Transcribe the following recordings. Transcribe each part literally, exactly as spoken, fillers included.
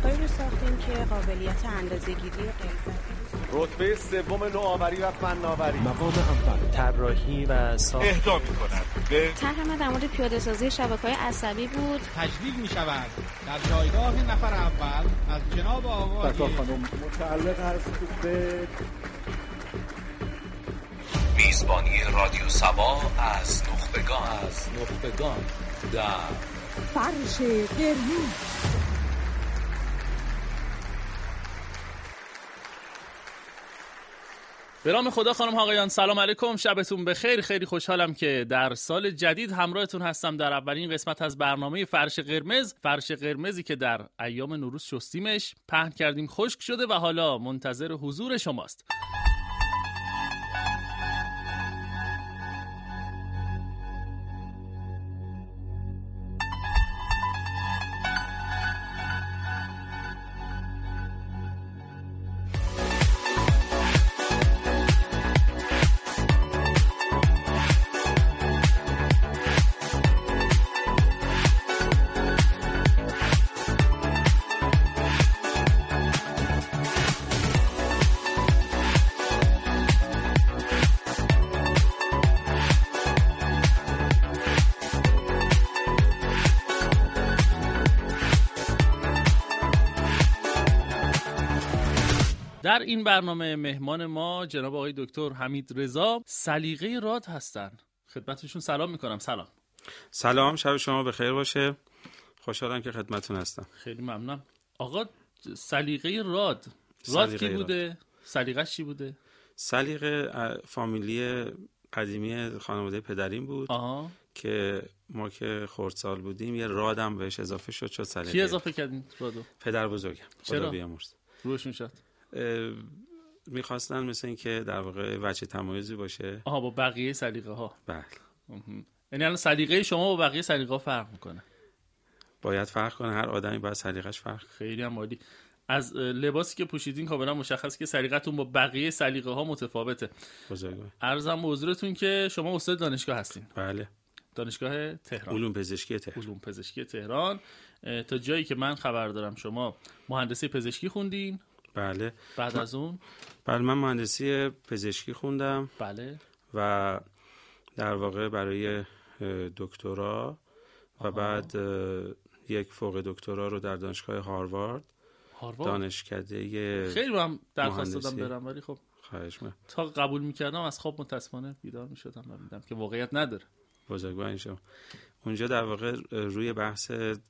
دانشگاهی رو ساختیم که قابلیت اندازه‌گیری غلظت رتبه سوم نوآوری و فناوری، مقام اول طراحی و ساخت اهدا می‌کند به طرح ما در مورد پیاده‌سازی شبکه‌های عصبی بود. تجلیل می‌شود در جایگاه نفر اول از جناب آقای خانم متعلق است به میزبانی رادیو سبا از نخبگان از نخبگان در فرش قرمز. به نام خدا. خانم آقایان سلام علیکم، شبتون بخیر. خیلی خوشحالم که در سال جدید همراهتون هستم در اولین قسمت از برنامه فرش قرمز. فرش قرمزی که در ایام نوروز شستیمش، پهن کردیم، خشک شده و حالا منتظر حضور شماست. در این برنامه مهمان ما جناب آقای دکتر حمید رضا سلیقه راد هستن. خدمتشون سلام میکنم. سلام. سلام، شب شما بخیر باشه. خوشحالم که خدمتتون هستم. خیلی ممنونم. آقا سلیقه راد راد کی بوده؟ سلیقه‌اش چی بوده؟ سلیقه فامیلی قدیمی خانواده پدریم بود. آها. که ما که خردسال بودیم یه رادم بهش اضافه شد شد سلیقه. کی اضافه کردین رادو؟ پدر بزرگم. خدا بیامرز. روشون شد. میخواستن مثل این که در واقع وجه تمایزی باشه. آها، با بقیه سلیقه ها. بله. یعنی الان سلیقه شما با بقیه سلیقه ها فرق میکنه؟ باید فرق کنه، هر آدمی باید سلیقه‌اش فرق. خیلی هم عالی. از لباسی که پوشیدین کاملا مشخص که سلیقتون با بقیه سلیقه ها متفاوته. بزرگوار. عرضم به حضورتون که شما استاد دانشگاه هستین. بله. دانشگاه تهران. علوم پزشکی تهران. علوم پزشکی تهران. تا جایی که من خبر دارم شما مهندسی پزشکی خوندین. بله. بعد از اون؟ بله، من مهندسی پزشکی خوندم. بله. و در واقع برای دکترا و بعد یک فوق دکترا رو در دانشگاه هاروارد هاروارد دانشکده خیلی هم درخواست دادم برم، ولی خب خواهش می‌کنم. تا قبول می‌کردم از خواب متأسفانه بیدار می‌شدم و دیدم که واقعیت نداره. بزرگوار شما. اونجا در واقع روی بحث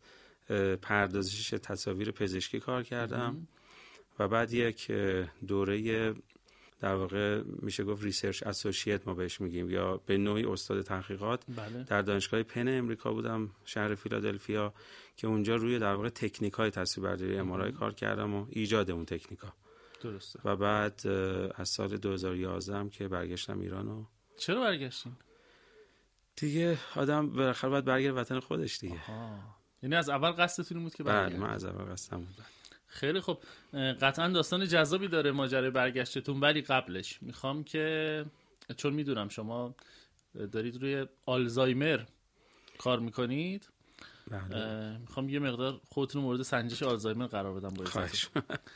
پردازش تصاویر پزشکی کار کردم و بعد یک دوره در واقع میشه گفت ریسرچ اسوسییت ما بهش میگیم، یا به نوعی استاد تحقیقات. بله. در دانشگاه پن امریکا بودم، شهر فیلادلفیا، که اونجا روی در واقع تکنیک‌های تصویربرداری ام آر آی کار کردم و ایجاد اون تکنیک‌ها. درسته. و بعد از سال دو هزار و یازده هم که برگشتم ایرانو. چرا برگشتین؟ دیگه آدم بالاخره باید برگرده وطن خودش دیگه. آها. یعنی از اول قصدتون بود که برگردید؟ بله، من از اول قصدم بود. خیلی خب، قطعا داستان جذابی داره ماجرای برگشتتون، ولی قبلش میخوام که چون میدونم شما دارید روی آلزایمر کار میکنید، بله. میخوام یه مقدار خودتون رو مورد سنجش آلزایمر قرار بدم. با خواهش.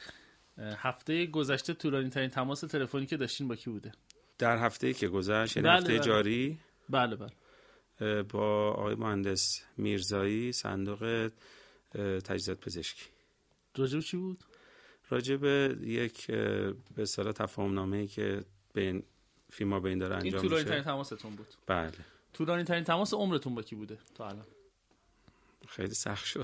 هفته گذشته طولانی ترین تماس تلفنی که داشتین با کی بوده؟ در هفته‌ای که گذشت، یعنی بله هفته بله. جاری. بله بله. با آقای مهندس میرزایی، صندوق تجهیزات پزشکی. راجب چی بود؟ راجب یک به اصطلاح تفاهم نامه‌ای که بین فیما بین داره انجام میشه. این طولانی ترین تماستون بود؟ بله. طولانی ترین تماس عمرتون با کی بوده تا الان؟ خیلی سخت شد.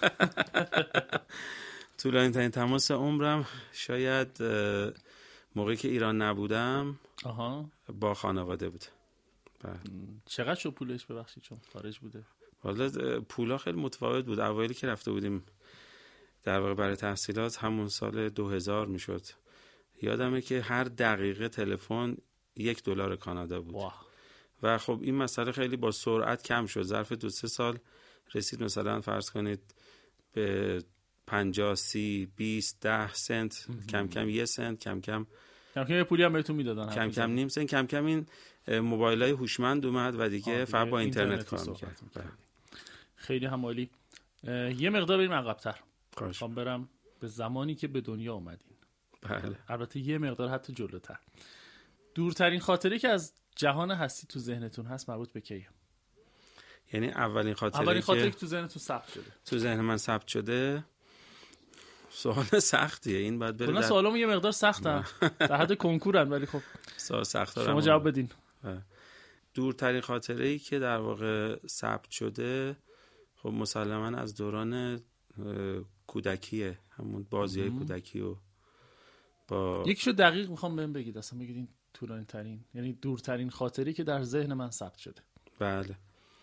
طولانی ترین تماس عمرم شاید موقعی که ایران نبودم. آها. با خانواده بود. بله. چقدر شد پولش؟ ببخشید چون خارج بوده. والا پولا خیلی متفاوت بود. اوایلی که رفته بودیم در واقع برای تحصیلات، همون سال دو هزار میشد، یادمه که هر دقیقه تلفن یک دلار کانادا بود. واه. و خب این مسئله خیلی با سرعت کم شد. ظرف دو سه سال رسید مثلا فرض کنید به پنجاه، سی، بیست، ده سنت، کم کم یه سنت، کم کم کم کم یه پولی هم بهتون میدادن، کم کم نیم سنت، کم کم این موبایل‌های هوشمند اومد و دیگه فقط با اینترنت کار می‌کرد. خیلی هم عالی. یه مقدار بریم عقب‌تر. خواهش می‌خوام برم به زمانی که به دنیا اومدین. بله. البته یه مقدار حتی جلوتر. دورترین خاطره که از جهان هستی تو ذهنتون هست مربوط به کیه؟ یعنی اولین خاطره اولین خاطره که که تو ذهنتون ثبت شده. تو ذهن من ثبت شده. سوال سختیه این، باید بره. کلا سوالامو یه مقدار سختن. در حد کنکورن ولی خب سوال سخت شما جواب بدین. دورترین خاطره ای که در واقع ثبت شده خب مسلماً از دوران کودکیه، همون بازی‌های کودکی و با یکیشو دقیق میخوام بهم بگید، اصلا بگید این طولانی ترین، یعنی دورترین خاطری که در ذهن من ثبت شده. بله.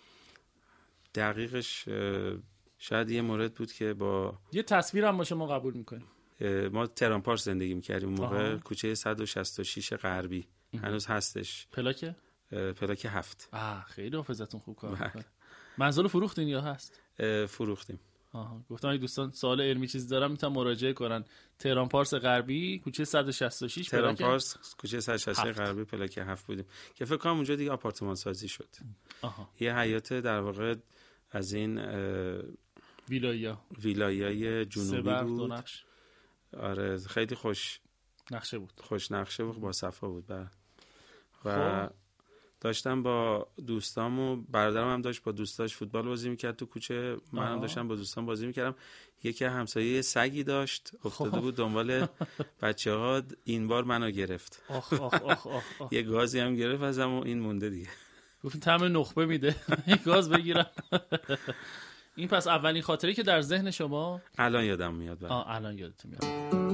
دقیقش شاید یه مورد بود که با یه تصویرم باشه ما قبول میکنیم. ما تهران پارس زندگی میکردیم موقع، کوچه صد و شصت و شش غربی. هنوز هستش. پلاک؟ پلاک هفت. آه خیلی حافظتون خوب کار میکنه. منزل فروختین یا هست؟ فروختیم. آها، گفتم اگه دوستان سوال علمی چیزی دارن میتونن مراجعه کنن. تهران پارس غربی، کوچه صد و شصت و شش. تهران پارس کوچه صد و شصت و شش غربی پلاک هفت بودیم که فکر کنم اونجا دیگه آپارتمان سازی شد. آها. یه حیات در واقع از این ویلایا ویلایای جنوبی بود. نقش. آره خیلی خوش نقشه بود. خوش نقشه بود، با صفا بود. بر. و خب. داشتم با دوستام و برادرم هم داشت با دوستاش فوتبال بازی میکرد تو کوچه، منم داشتم با دوستام بازی میکردم. یکی همسایه سگی داشت افتاده بود دنبال بچه‌ها، این بار منو گرفت. آخ آخ آخ آخ. یه گازی هم گرفت ازم و این مونده دیگه. گفتم طعم نخبه میده. یه گاز بگیرم. این پس اولین خاطری که در ذهن شما الان یادم میاد. آه الان یادتون میاد.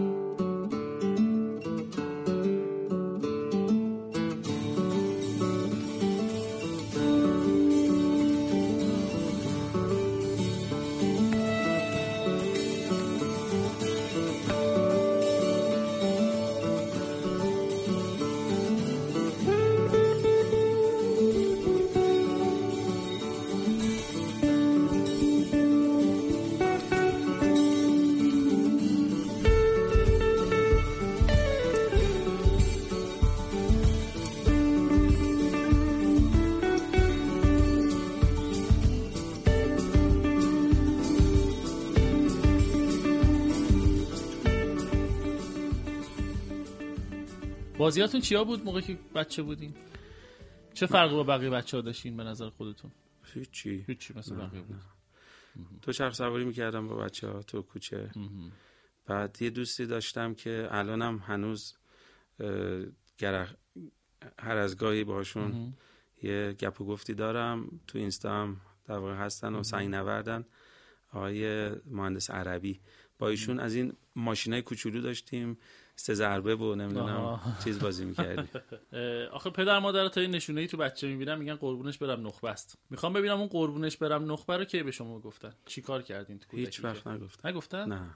بازیاتون چیا بود موقعی که بچه بودین؟ چه فرقی با بقیه بچه‌ها داشتین به نظر خودتون؟ هیچی. هیچی مثل بقیه بود. تو چرخ سواری میکردم با بچه‌ها تو کوچه. بعد یه دوستی داشتم که الانم هنوز گره هر از گاهی باشون یه گپ و گفتی دارم. تو اینستا هم در واقع هستن و سنگ نوردن. آقای مهندس عربی، با ایشون از این ماشینای کوچولو داشتیم، سه ضربه و نمیدونم چیز بازی می‌کردیم. آخه پدر مادر تا این نشونه‌ای تو بچه می‌بینن میگن قربونش برم نخبه است. میخوام ببینم اون قربونش برم نخبه رو کی به شما گفتن؟ چیکار کردین تو کودکی؟ هیچ وقت نگفتن. نگفتن؟ نه.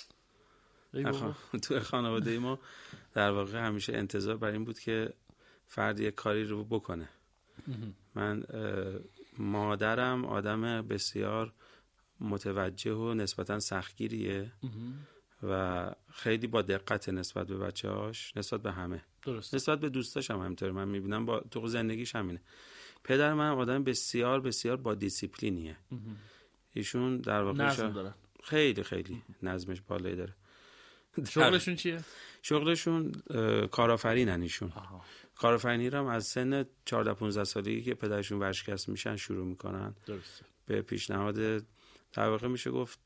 تو خانواده ما در واقع همیشه انتظار بر این بود که فرد یک کاری رو بکنه. من مادرم آدم بسیار متوجه و نسبتاً سختگیریه و خیلی با دقت نسبت به بچه‌هاش، نسبت به همه. درست. نسبت به دوستاش هم همینطور. من میبینم با تو زندگیش همینه. پدر من آدم بسیار بسیار با دیسیپلینیه. ایشون در واقع نظم دارن. خیلی خیلی نظمش بالایی داره. شغلشون چیه؟ شغلشون کارآفرینن ایشون. کارآفرینی رو هم از سن چهارده پانزده سالگی که پدرشون ورشکست میشن شروع میکنن. درست. به پیشنهاد در واقع میشه گفت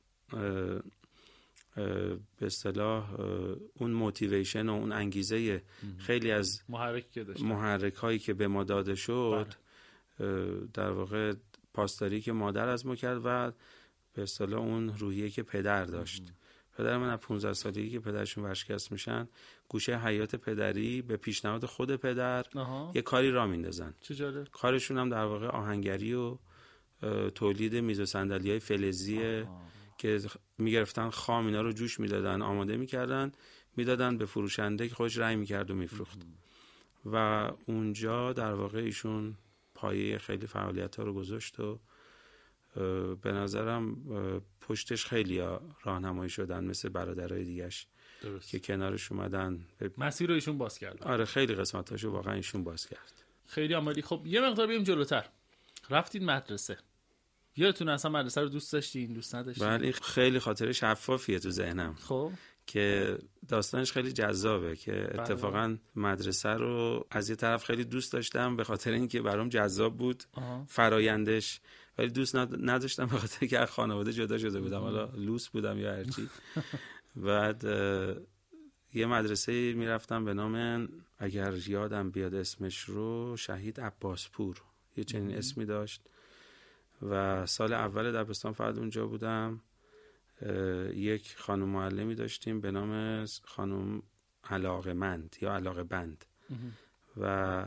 به اصطلاح اون موتیویشن و اون انگیزه خیلی از محرکی که داشت، محرک هایی که به ما داده شد در واقع پاسداری که مادر از ما کرد و به اصطلاح اون روحیه که پدر داشت. ام. پدر من از پانزده سالگی که پدرشون ورشکست میشن گوشه حیات پدری به پیشنهاد خود پدر آها. یه کاری را میندازن. چه جالب. کارشون هم در واقع آهنگری و تولید میز و صندلی‌های فلزیه که میگرفتن خام اینا رو جوش میدادن، آماده میکردن، میدادن به فروشنده که خودش رای میکرد و میفروخت. و اونجا در واقع ایشون پایه خیلی فعالیت‌ها رو گذاشت و به نظرم پشتش خیلی راهنمایی شدن مثل برادرای دیگه‌اش که کنارش اومدن. مسیر رو ایشون باز کرد. آره خیلی قسمتاشو واقعا ایشون باز کرد. خیلی عالی. خب یه مقدار بریم جلوتر. رفتید مدرسه. یادتون اصلا مدرسه رو دوست داشتین دوست نداشتین؟ بله خیلی خاطره شفافیه تو ذهنم. خب که داستانش خیلی جذابه که اتفاقا مدرسه رو از یه طرف خیلی دوست داشتم به خاطر اینکه برام جذاب بود آه. فرایندش، ولی دوست نداشتم به خاطر که از خانواده جدا شده بودم، حالا لوس بودم یا هرچی. بعد یه مدرسه میرفتم به نام، اگر یادم بیاد اسمش رو، شهید عباسپور، یه چنین اسمی داشت و سال اول دبستان فقط اونجا بودم. یک خانم معلمی داشتیم به نام خانم علاقمند یا علاقبند و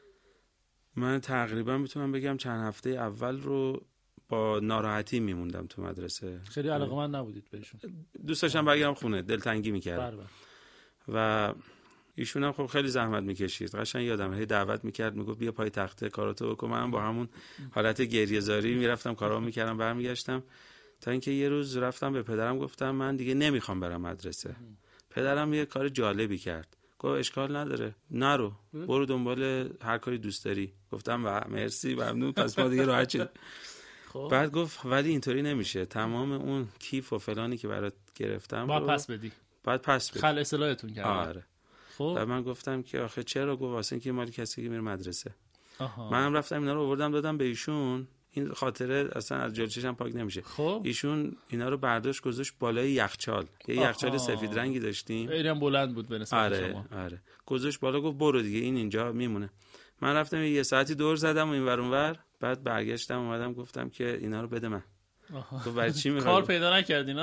من تقریبا میتونم بگم چند هفته اول رو با ناراحتی میموندم تو مدرسه. خیلی علاقمند نبودید بهشون؟ دوست داشتم برگردم خونه، دلتنگی میکردم و ایشون هم خب خیلی زحمت میکشید. قشنگ یادمه هی دعوت میکرد، میگفت بیا پای تخته کاراتو بکن. من با همون حالت گریه‌زاری میرفتم کارامو میکردم برمیگشتم، تا اینکه یه روز رفتم به پدرم گفتم من دیگه نمیخوام برم مدرسه. پدرم یه کار جالبی کرد، گفت اشکال نداره نرو، برو دنبال هر کاری دوست داری. گفتم و مرسی ممنون، پس ما دیگه راحت شد. بعد گفت ولی اینطوری نمیشه، تمام اون کیف و فلانی که برات گرفتم باید پس بدی. باید پس بدی. خل اصلاحتون کردن. آره. خب بعد من گفتم که آخه چرا؟ گفت واسه اینکه مال کسی که میره مدرسه. آها. منم رفتم اینا رو آوردم دادم به ایشون. این خاطره اصلا از جلوی چشم پاک نمیشه. خب ایشون اینا رو برداشت گذاشت بالای یخچال، یه یخچال سفید رنگی داشتیم، خیلی هم بلند بود به نسبت آره، شما. آره گذاشت بالا، گفت برو دیگه این اینجا میمونه. من رفتم یه ساعتی دور زدم و این ور اون ور، بعد برگشتم اومدم گفتم که اینا رو بده من. گفت برای چی میخوای؟ کار پیدا نکردینا؟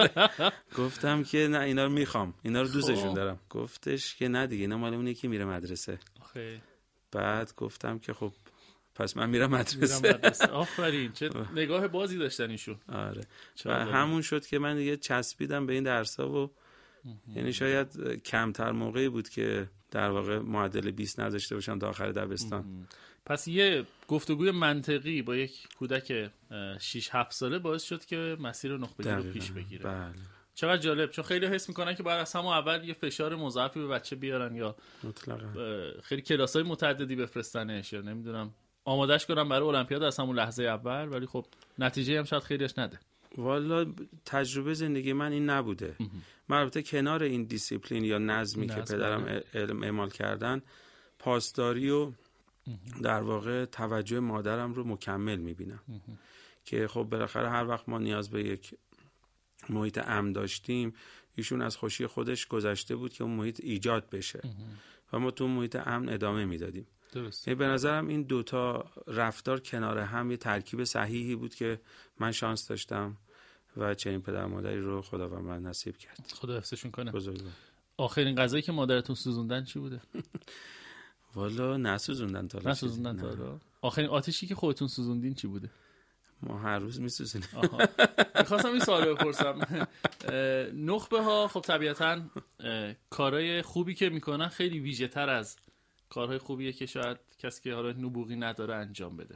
گفتم که نه اینا رو میخوام، اینا رو دوستشون دارم. گفتش که نه دیگه اینا مال اون یکی میره مدرسه. آخه بعد گفتم که خب پس من میرم مدرسه. میرم مدرسه. آفرین، چه نگاه بازی داشتن ایشون. آره و همون شد که من دیگه چسبیدم به این درس‌ها و یعنی شاید کمتر موقعی بود که در واقع معدل بیست نداشته باشم تا آخر دبستان. پس یه گفتگوی منطقی با یک کودک شش هفت ساله باعث شد که مسیر نخبگی رو پیش بگیره. بله. چقدر جالب، چون خیلی حس میکنن که باید از همون اول یه فشار مضاعفی به بچه بیارن یا مطلقاً خیلی کلاسای متعددی بفرستنش یا نمیدونم آمادش کنم برای المپیاد از همون لحظه اول، ولی خب نتیجه هم شاید خیلیش نده. والا تجربه زندگی من این نبوده. من البته کنار این دیسیپلین یا نظمی نظم که پدرم علم اعمال کردن، پاسداری و در واقع توجه مادرم رو مکمل میبینم که خب بالاخره هر وقت ما نیاز به یک محیط امن داشتیم، ایشون از خوشی خودش گذشته بود که اون محیط ایجاد بشه و ما تو محیط امن ادامه میدادیم. درست. به نظرم این دوتا رفتار کنار هم یه ترکیب صحیحی بود که من شانس داشتم و چنین پدر مادری رو خداوند من نصیب کرد. خدا حفظشون کنه. بزرگوار. آخرین غذایی که مادرتون سوزوندن چی بوده؟ والا نسوزوندن تا نسوزوندن تا حالا. آخرین آتشی که خودتون سوزوندین چی بوده؟ ما هر روز میسوزونیم. می‌خواستم این سوال بپرسم. نخبه ها خب طبیعتاً کارهای خوبی که میکنن خیلی ویژه تر از کارهای خوبیه که شاید کسی که حالا نبوغی نداره انجام بده.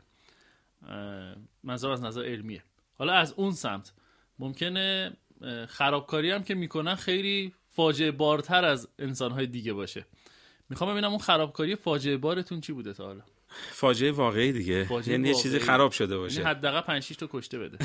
منظور از نظر علمیه. حالا از اون سمت ممکنه خرابکاری هم که میکنن خیلی فاجعه بارتر از انسانهای دیگه باشه. میخوام ببینم اون خرابکاری فاجعه بارتون چی بوده تا حالا؟ فاجعه واقعی دیگه، یعنی یه چیزی خراب شده باشه، یعنی حداقل پنج شش تا کشته بده.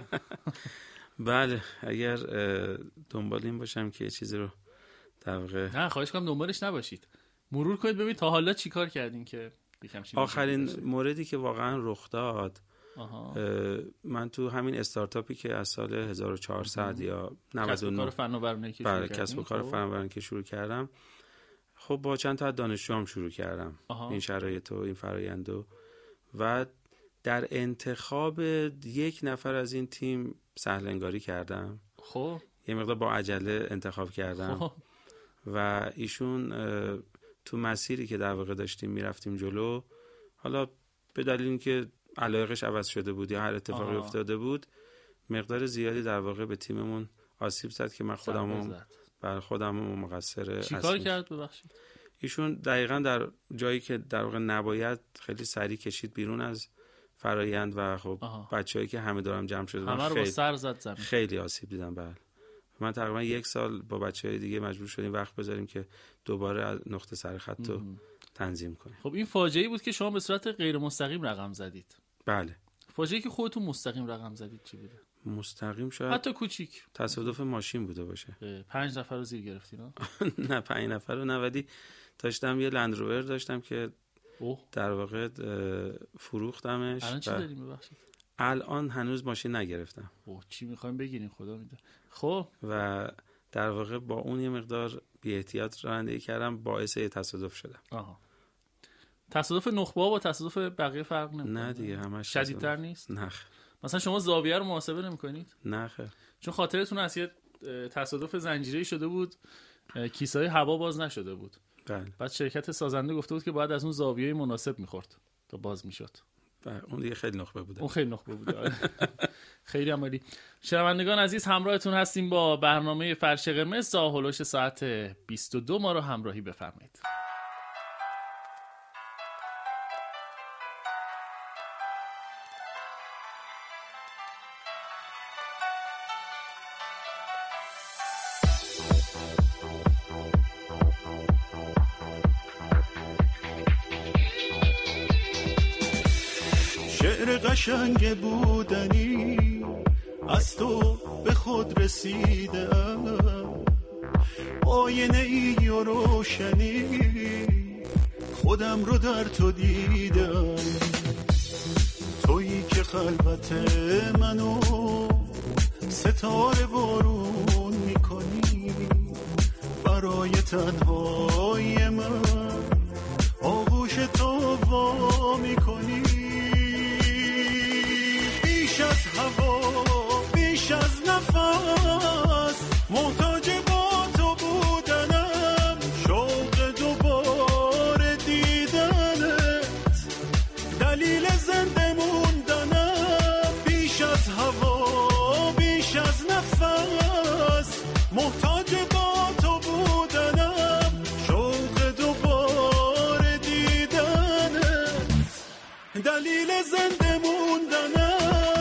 بله اگر دنبال این باشم که یه چیزی رو در واقع، نه خواهش کنم دنبالش نباشید، مرور کنید ببینید تا حالا چی کار کردین که آخرین موردی که واقعا رخ داد. من تو همین استارتاپی که از سال هزار و چهارصد یا نود و نه کسب و کار فناوری که بله کسب و کار فناوری که شروع کردم، خب با چند تا دانشجوام شروع کردم آها. این شرایط و این فرآیندو و در انتخاب یک نفر از این تیم سهل انگاری کردم. خب یه مقدار با عجله انتخاب کردم خب. و ایشون تو مسیری که در واقع داشتیم میرفتیم جلو، حالا به دلیل اینکه علایقش عوض شده بود یا هر اتفاقی افتاده بود، مقدار زیادی در واقع به تیممون آسیب زد که من خودمو بر خودمو مقصر چی کار کرد ببخشید؟ ایشون دقیقاً در جایی که در واقع نباید خیلی سریع کشید بیرون از فرایند و خب بچه‌ای که همه دارم جمع شده همه رو با سر زد زمین، خیلی آسیب دیدم. بله من تقریبا یک سال با بچه‌های دیگه مجبور شدیم وقت بذاریم که دوباره از نقطه سر خط رو تنظیم کنیم. خب این فاجعه‌ای بود که شما به صورت غیر مستقیم رقم زدید. بله فاجعه‌ای که خودتون مستقیم رقم زدید چی بوده؟ مستقیم شاید حتی کوچیک تصادف ماشین بوده باشه. پنج نفر رو زیر گرفتین ها؟ نه پنج نفر رو نه، ولی داشتم یه لندروور داشتم که اوه. در واقع فروختمش. الان چی داریم ببخشید؟ الان هنوز ماشین نگرفتم. اوه چی میخوایم بگیریم خدا میده. خب و در واقع با اون یه مقدار بی احتیاط رانندگی کردم، باعث یه تصادف شدم. آها. تصادف نخبه با تصادف بقیه فرق نمیکنه؟ نه دیگه همش شدیدتر نیست؟ نه. مثلا شما زاویه رو محاسبه نمی‌کنید؟ نه خیر. چون خاطرتون از یه تصادف زنجیره‌ای شده بود، کیسه‌های هوا باز نشده بود. بله. بعد شرکت سازنده گفته بود که باید از اون زاویه مناسب می‌خورد تا باز می‌شد. بله اون دیگه خیلی نخبه بوده. اون خیلی نخبه بوده. خیلی عمالی. شنوندگان عزیز همراهتون هستیم با برنامه فرش قرمز تا هولوش ساعت بیست و دو ما رو همراهی بفرمایید. شعر قشنگ بودنی از تو به خود رسیدم، آینه ای و روشنی خودم رو در تو دیدم، تویی که خلوت منو ستاره بارون میکنی، برای تنهای من آغوش تو وا میکنی، بیش از هوا بیش از نفس محتاج با تو بودنم، شوق دوباره دیدنت دلیل زنده موندنم، بیش از هوا بیش از نفس محتاج با تو بودنم، شوق دوباره دیدنت دلیل زنده موندنم.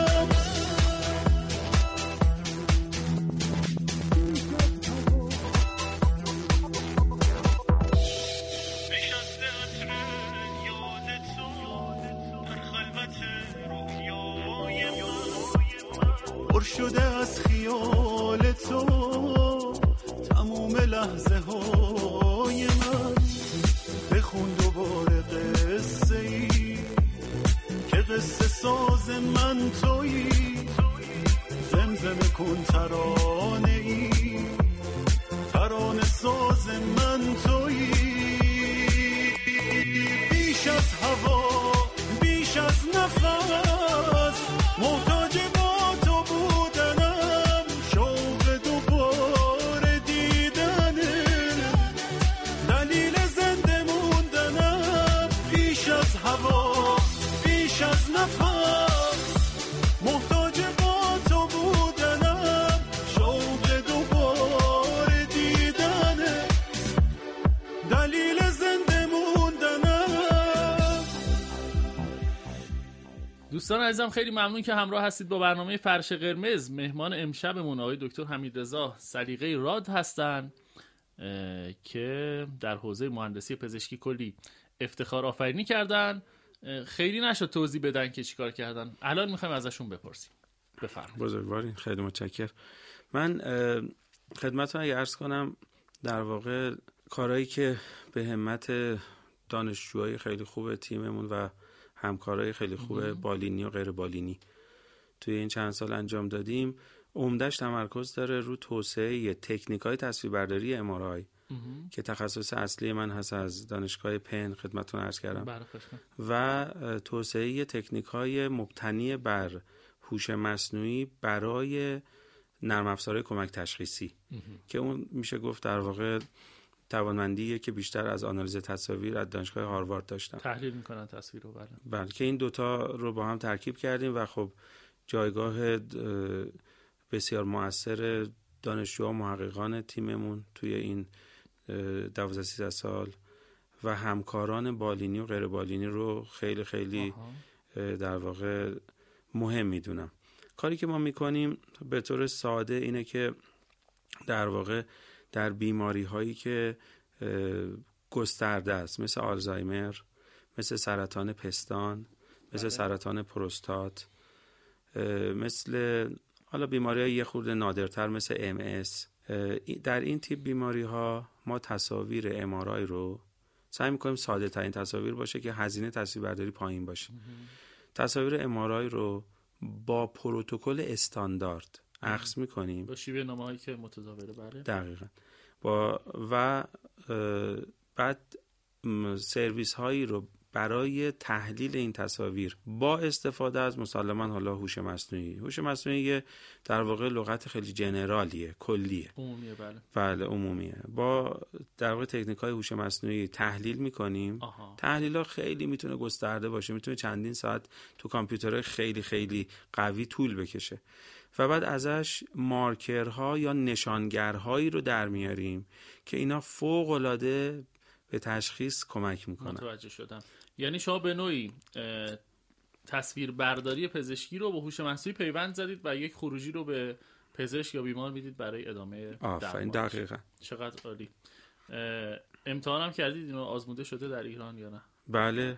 پر شده از خیال تو تموم لحظه های من، بخون دوباره قصه ای که قصه ساز من تویی، زمزمه کن ترانه ای ترانه ساز من تویی، بیش از هوا بیش از نفس محتاج با تو بودنم، شوق دوباره دیدنه دلیل زنده موندنم، بیش از هوا بیش از نفس محتاج با تو بودنم، شوق دوباره دیدنه دلیل زنده موندنم. دوستان عزیزم خیلی ممنون که همراه هستید با برنامه فرش قرمز. مهمان امشبمون آقای دکتر حمیدرضا سلیقه راد هستن که در حوزه مهندسی پزشکی کلی افتخار آفرینی کردن. خیلی نشد توضیح بدن که چیکار کردن، الان میخوایم ازشون بپرسیم. بفرمایید. بزرگوارین، خیلی متشکرم. من خدمتتون اگه عرض کنم در واقع کارهایی که به همت دانشجوهای خیلی خوب تیممون و همکارای خیلی خوب بالینی و غیر بالینی توی این چند سال انجام دادیم، عمدش تمرکز داره رو توسعه تکنیک‌های تصویربرداری ام آر آی که تخصص اصلی من هست از دانشگاه پن، خدمتتون عرض کردم، و توسعه تکنیک‌های مبتنی بر هوش مصنوعی برای نرم افزارهای کمک تشخیصی که اون میشه گفت در واقع توانمندیه که بیشتر از آنالیز تصاویر از دانشگاه هاروارد داشتم. تحلیل میکنن تصویر رو. بله. بله که این دوتا رو با هم ترکیب کردیم و خب جایگاه بسیار مؤثر دانشجوها و محققان تیممون توی این دوازده سیزده سال و همکاران بالینی و غیر بالینی رو خیلی خیلی آها. در واقع مهم میدونم. کاری که ما میکنیم به طور ساده اینه که در واقع در بیماری هایی که گسترده است، مثل آلزایمر، مثل سرطان پستان، مثل سرطان پروستات مثل حالا بیماری‌های یه خورده نادرتر مثل ام اس. در این تیپ بیماری‌ها ما تصاویر ام آر آی رو سعی می‌کنیم ساده ترین تصاویر باشه که هزینه تصویربرداری پایین باشه. تصاویر ام آر آی رو با پروتکل استاندارد اخذ می‌کنیم با شیوه نامه‌هایی که متداوله. بله دقیقاً. با و بعد سرویس هایی رو برای تحلیل این تصاویر با استفاده از مسلماً حالا هوش مصنوعی هوش مصنوعی یه در واقع لغت خیلی جنرالیه، کلیه، عمومیه. بله بله عمومیه. با در واقع تکنیک‌های هوش مصنوعی تحلیل می‌کنیم. تحلیل‌ها خیلی میتونه گسترده باشه، میتونه چندین ساعت تو کامپیوترهای خیلی خیلی قوی طول بکشه و بعد ازش مارکرها یا نشانگرهایی رو در میاریم که اینا فوق‌العاده به تشخیص کمک میکنن. متوجه شدم. یعنی شما به نوعی تصویر برداری پزشکی رو با هوش مصنوعی پیوند زدید و یک خروجی رو به پزشک یا بیمار میدید برای ادامه آفرین. دقیقاً. چقدر عالی. امتحان هم کردید اینو؟ آزموده شده در ایران یا نه؟ بله،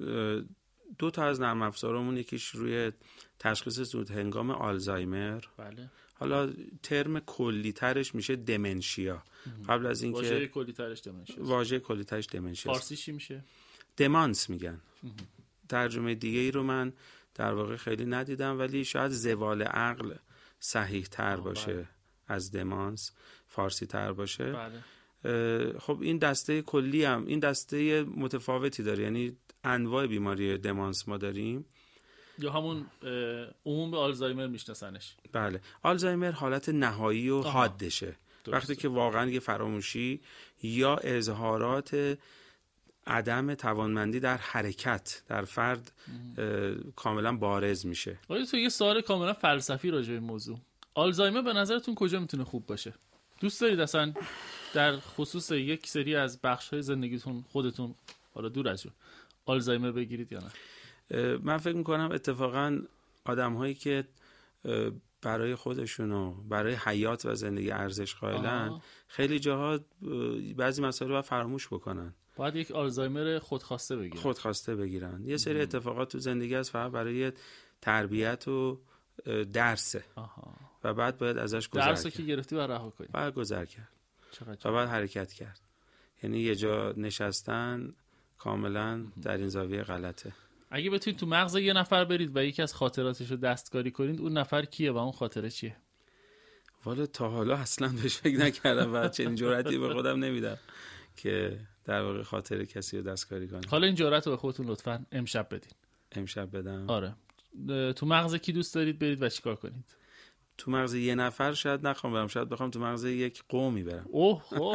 دو تا از نرم افزارمون، یکیش روی تشخیص زود هنگام آلزایمر. بله. حالا ترم کلی ترش میشه دمنشیا. قبل از اینکه واژه کلی ترش دمنشیا. واژه کلی ترش دمنشیا. فارسی چی میشه؟ دمانس میگن. ترجمه دیگه ای رو من در واقع خیلی ندیدم، ولی شاید زوال عقل صحیح تر باشه. بله. از دمانس فارسی تر باشه. بله. خب این دسته کلی هم این دسته متفاوتی داره، یعنی انواع بیماری دمانس ما داریم. یا همون عموم به آلزایمر میشناسنش. بله. آلزایمر حالت نهایی و حادشه، وقتی که واقعا یه فراموشی یا اظهارات عدم توانمندی در حرکت در فرد کاملا بارز میشه. آیا تو یه سوال کاملا فلسفی راجع به این موضوع، آلزایمر به نظرتون کجا میتونه خوب باشه؟ دوست دارید اصلا در خصوص یک سری از بخش‌های زندگیتون خودتون حالا دور از اون آلزایمر بگیرید یا نه؟ من فکر میکنم اتفاقا آدم هایی که برای خودشونو برای حیات و زندگی ارزش قائلن خیلی جاها بعضی مسائل رو فراموش بکنن. باید یک آلزایمر خودخواسته بگیرن. خودخواسته بگیرن. یه سری اتفاقات تو زندگی هست فقط برای تربیت و درسه. آها. و بعد باید ازش گذر کرد. درسو که گرفتی باید رها کنی. باید گذر کرد. چقدر و بعد حرکت کرد. یعنی یه جا نشستن کاملا در این زاویه غلطه. اگه بتونید تو مغز یه نفر برید و یکی از خاطراتش رو دستکاری کنید، اون نفر کیه و اون خاطره چیه؟ والا تا حالا اصلا بهش فکر نکردم و چنین جرأتی به خودم نمیدم که در واقع خاطره کسی رو دستکاری کنم. حالا این جرأت رو به خودتون لطفاً امشب بدین. امشب بدم؟ آره. تو مغز کی دوست دارید برید و چیکار کنید؟ تو مغز یه نفر شاید نخوام برم، شاید بخوام تو مغز یک قومی برم. اوه خب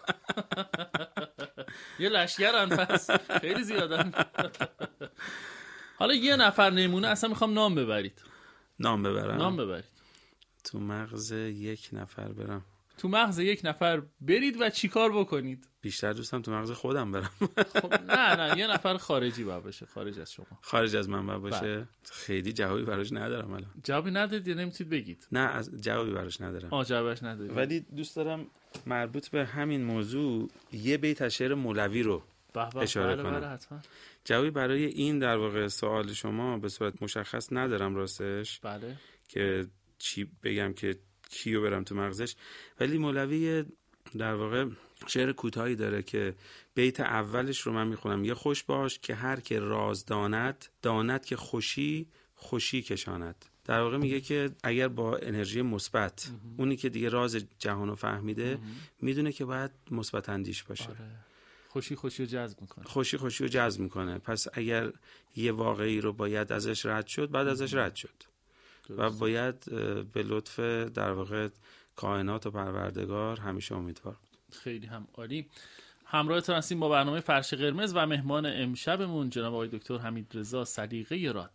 یه لشکرن، پس خیلی زیادن. حالا یه نفر نمونه، اصلا میخوام نام ببرید. نام ببرم؟ نام ببرید. تو مغز یک نفر برم. تو مغز یک نفر برید و چیکار بکنید؟ بیشتر دوستم تو مغز خودم برم. خب نه نه یه نفر خارجی باید باشه، خارج از شما. خارج از من باید باشه. بله. خیلی جوابی براش ندارم الان. جوابی ندارید یا نمیتونید بگید؟ نه از جوابی براش ندارم. آ جوابش ندارید. ولی دوست دارم مربوط به همین موضوع یه بیت از شعر مولوی رو اشاره بله کنم. بله حتما. جوابی برای این در واقع سوال شما به صورت مشخص ندارم راستش. بله. که چی بگم که کیو برم تو مغزش، ولی مولوی در واقع شعر کوتاهی داره که بیت اولش رو من میخونم. یه خوش باش که هر که راز داند داند که خوشی خوشی کشاند. در واقع میگه که اگر با انرژی مثبت اونی که دیگه راز جهانو فهمیده میدونه که باید مثبت اندیش باشه. آره. خوشی خوشی رو جذب میکنه. خوشی خوشی رو جذب میکنه. پس اگر یه واقعی رو باید ازش رد شد، بعد ازش رد شد. و باید به لطف در واقع کائنات و پروردگار همیشه امیدوار. خیلی هم عالی. همراهتون هستیم با برنامه فرش قرمز و مهمان امشبمون جناب آقای دکتر حمیدرضا سلیقه راد.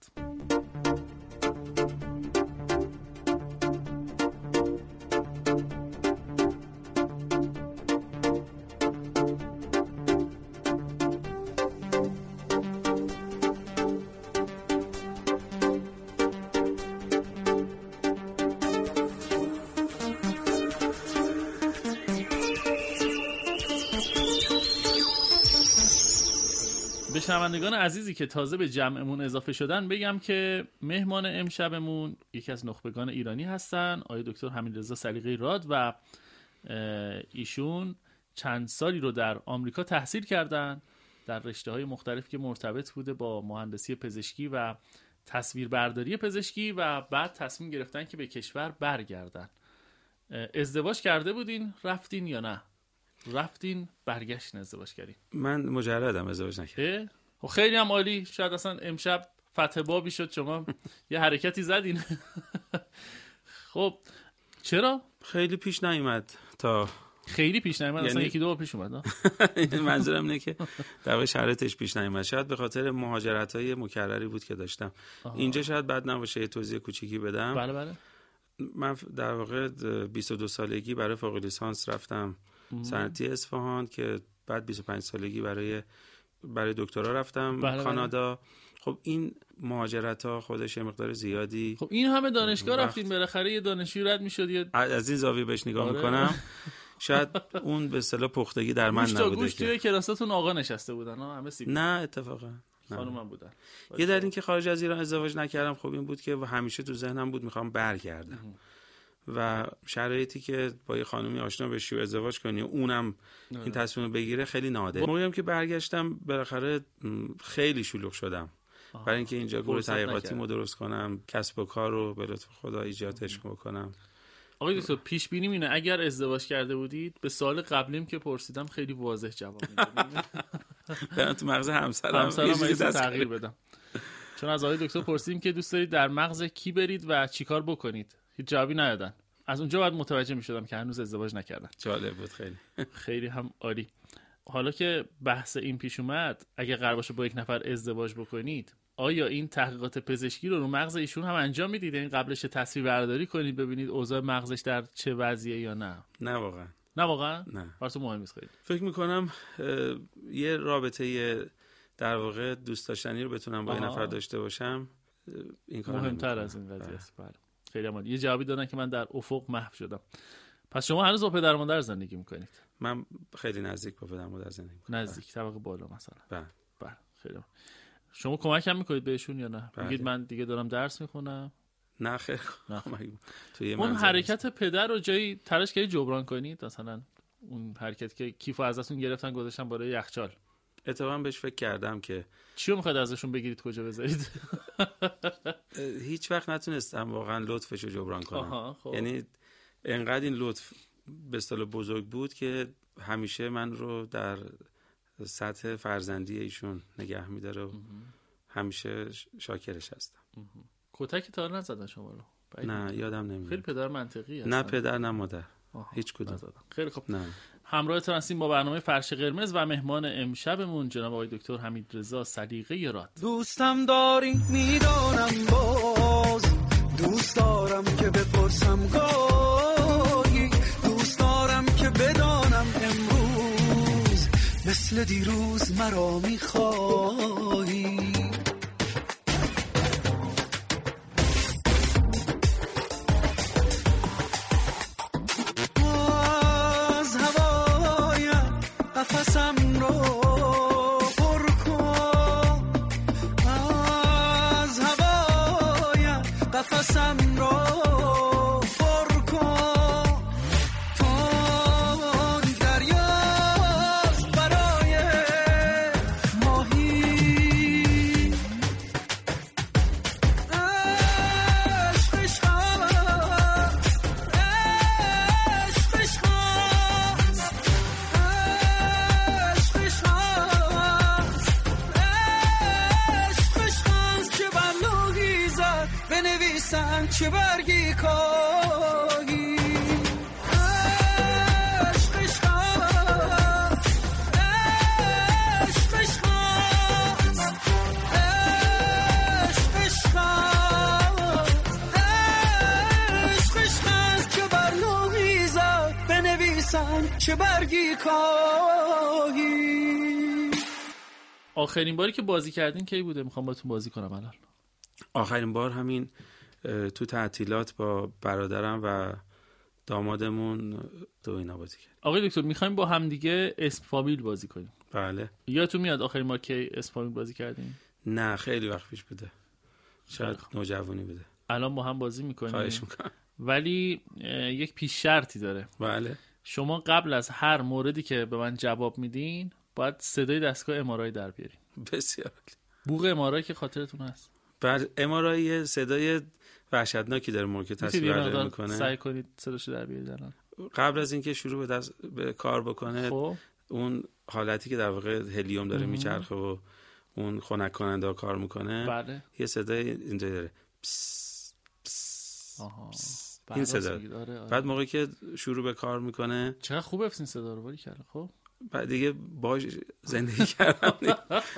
شنوندگان عزیزی که تازه به جمعمون اضافه شدن بگم که مهمان امشبمون یکی از نخبگان ایرانی هستن، آقای دکتر حمیدرضا سلیقه راد، و ایشون چند سالی رو در آمریکا تحصیل کردن در رشته‌های مختلفی که مرتبط بوده با مهندسی پزشکی و تصویربرداری پزشکی و بعد تصمیم گرفتن که به کشور برگردن. ازدواج کرده بودین رفتین یا نه؟ رفتین برگشتین ازدواج کردین؟ من مجردم، ازدواج نکردم. خب خیلی هم عالی. شاید اصلا امشب فتح بابی شد شما یه حرکتی زدین. خب چرا؟ خیلی پیش نیومد تا خیلی پیش نیومد، یعنی... اصلا یکی دو بار پیش اومد. منظورم اینه که در واقع شرایطش پیش نیومد، شاید به خاطر مهاجرت‌های مکرری بود که داشتم. آها. اینجا شاید بد نباشه یه توضیح کوچیکی بدم. بله بله. من در واقع بیست و دو سالگی برای فوق لیسانس رفتم صنعتی اصفهان که بعد بیست و پنج سالگی برای برای دکترا رفتم بله کانادا. بله. خب این مهاجرت‌ها خودش یه مقدار زیادی. خب این همه دانشگاه وقت... رفتین، بالاخره یه دانشجوی رد می‌شد یه... از این زاویه بهش نگاه آره. می‌کنم. شاید اون به اصطلاح پختگی در من نبوده. گوش که توی کلاساتون آقا نشسته بودن همه سیب. نه اتفاقا خانومم بودن. یه در این که خارج از ایران ازدواج نکردم خب این بود که همیشه تو ذهنم بود میخوام برگردم و شرایطی که با یه خانومی آشنا بشی و ازدواج کنی اونم نه. این تصمیم بگیره خیلی نادر. موقعی که برگشتم بالاخره خیلی شلوغ شدم برای اینکه اینجا گروه تحقیقاتیمو درست کنم، کسب و کار رو به لطف خدا ایجادش بکنم. آقای دکتر پیش بینی اینه اگر ازدواج کرده بودید به سوال قبلیم که پرسیدم خیلی واضح جواب میدادید. برام تو مغز همسرم همسرم من تغییر بدم. چون از آقای دکتر پرسیدیم که دوست دارید در مغز کی برید و چیکار بکنید، هیچ جوابی ندادن. از اونجا بعد متوجه میشدم که هنوز ازدواج نکردن. جالب بود خیلی. خیلی هم عالی. حالا که بحث این پیش اومد، اگه قرار باشه با یک نفر ازدواج بکنید، آیا این تحقیقات پزشکی رو رو مغز ایشون هم انجام میدید؟ یعنی قبلش تصویر برداری کنید ببینید اوضاع مغزش در چه وضعیه یا نه؟ نه واقعا. نه واقعا؟ نه. واسه مهم نیست خیلی. فکر میکنم یه رابطه در واقع دوست داشتنی رو بتونم با این نفر داشته باشم این کارو مهمتر از این قضیه است. بله. خیلی عالی. یه جوابی دادن که من در افق محو شدم. پس شما هنوز با پدر و مادر زندگی میکنید؟ من خیلی نزدیک با پدر و مادر زندگی میکنم. نزدیک طبقه بالا مثلا. بله. بله خیلی عالی. شما کمک هم میکنید بهشون یا نه؟ میگید من دیگه دارم درس میخونم؟ نه خیر. توی اون حرکت پدر رو جایی تلاش کردید جبران کنید؟ مثلا اون حرکت که کیفو ازتون گرفتن گذاشتن بالای یخچال. اتفاقا بهش فکر کردم که چیو میخواید ازشون بگیرید کجا بذارید؟ هیچ وقت نتونستم واقعا لطفش رو جبران کنم. یعنی انقدر این لطف به اصطلاح بزرگ بود که همیشه من رو در سطح فرزندی ایشون نگه می‌داره و همیشه شاکرش هستم. کتک تا نزدن شما رو؟ نه یادم نمیاد. خیلی پدر منطقی هستن. نه پدر نه مادر. هیچ کدوم. خیلی خوب. نه. همراهتون هستیم با برنامه فرش قرمز و مهمان امشبمون جناب آقای دکتر حمیدرضا سلیقه راد. دوستم داری میدانم باز دوست دارم که بپرسم گاهی دوست دارم که بدانم امروز مثل دیروز مرا میخوایی از هوایم قفسم رو پر کن از هوایم قفسم رو پر کن تا دریاست برای ماهی عشقش هست عشقش هست عشقش هست عشقش هست چه بلوغی زد بنویسن چه برگی کاهی عشقش هست عشقش هست عشقش هست عشقش هست چه بلوغی زد بنویسن چه برگی کاهی. آخرین باری که بازی کردین کی بوده؟ میخوام باهاتون بازی کنم الان. آخرین بار همین تو تعطیلات با برادرم و دامادمون تو اینا بازی کرد. آقای دکتر میخوایم با هم دیگه اسم فامیل بازی کنیم. بله. یادتون میاد آخرین ما کی اسم فامیل بازی کردیم؟ نه خیلی وقت پیش بوده، شاید نوجوانی بوده. الان با هم بازی میکنیم. خواهش میکنم. ولی یک پیش شرطی داره. بله. شما قبل از هر موردی که به من جواب میدین باید صدای دستگاه ام آر آی در بیارین. بسیار. بوق ام آر آی که خاطرتون هست؟ بر ام آر آی صدای وحشتناکی داره موقع که تصویر برداری میکنه. سعی کنید صداشو در بیارید الان. قبل از اینکه شروع به, دست... به کار بکنه خب. اون حالتی که در واقع هلیوم داره میچرخه و اون خنک کننده ها کار میکنه، بله. یه صدای اینجا داره پس پس آها. پس. این صدا آره آره. بعد موقعی که شروع به کار میکنه چقدر خوب افسین صدا رو باری کرده. خب بعد دیگه باش زندگی کردم.